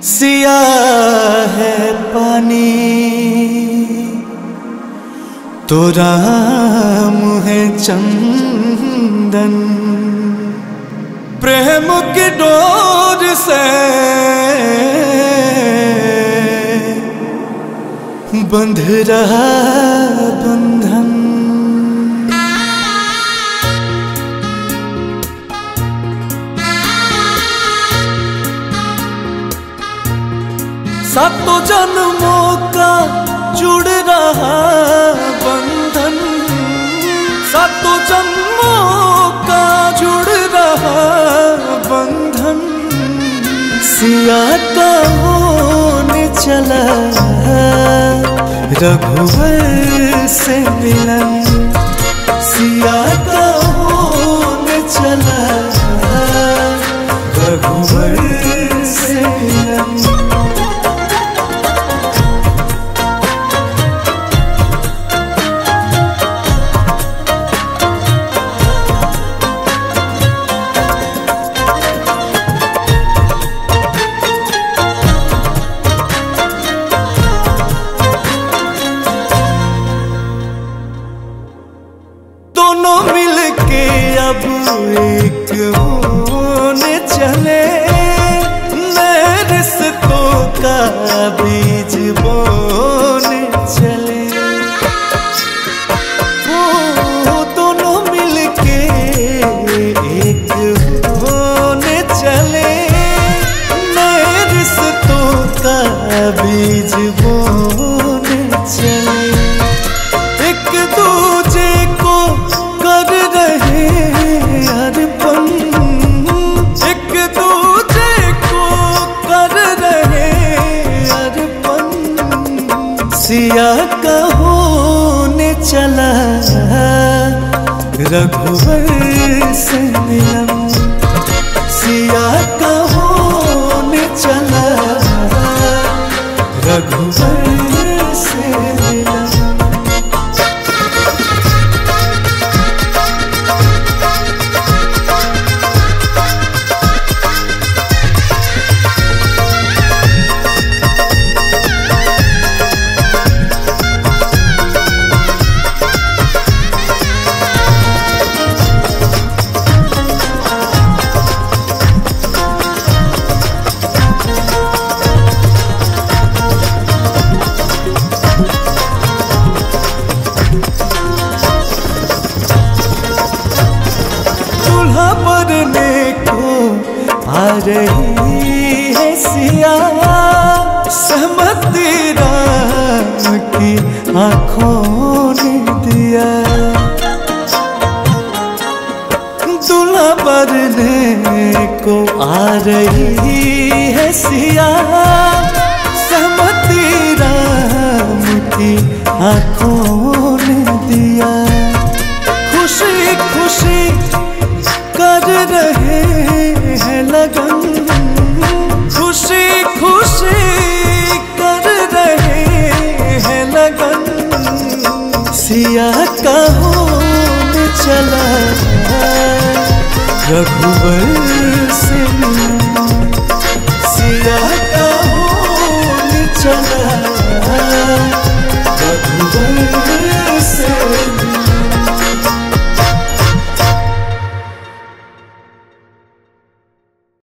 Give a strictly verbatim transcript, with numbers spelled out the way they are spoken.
सिया है पानी तो राम है चंदन, प्रेम की डोर से बंध रहा बंधन। सातों जन्मों का जुड़ रहा बंधन, सातों जन्मों का जुड़ रहा बंधन। सिया का होने चला रघुवर से मिलन, सिया का होने चला रघुवर से मिलन। दोनों मिलके अब एक होने चले, नए रिश्तों का बीज बोने चले। वो दोनों मिलके एक होने चले, नए रिश्तों का बीज बोने चले। एक दूजे को कर रहे अर्पण, एक दूजे को कर रहे अर्पण। सिया का होने चला रघुवर से मिलन, सिया का होने चला रघुवर से मिलन। मरने को आ रही है सिया, सहमति राम की आंखों ने दिया। दूल्हा मरने को आ रही है सिया, सहमति राम की आंखों ने दिया। खुशी खुशी कर रहे हैं लगन, खुशी खुशी कर रहे हैं लगन। सिया का होने चला रघुवर